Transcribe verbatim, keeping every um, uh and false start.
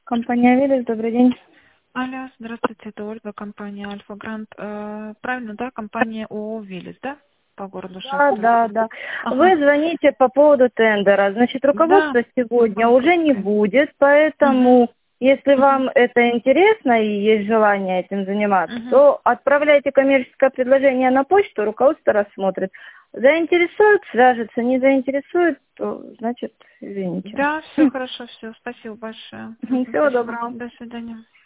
Компания «Велес», добрый день. Алло, здравствуйте, это Ольга, компания Альфа Грант. Э, правильно, да, компания ООО «Велес», да, по городу Да, Шахты? да, да. Ага, Вы звоните по поводу тендера. Значит, да, руководства на сегодня уже не банковской. будет, Угу, поэтому, если угу, вам это интересно и есть желание этим заниматься, угу. то отправляйте коммерческое предложение на почту, руководство рассмотрит. Заинтересует, свяжется, не заинтересует, то, значит, извините. Да, все хорошо, все, спасибо большое. Мгм, Всего спасибо, доброго. до свидания.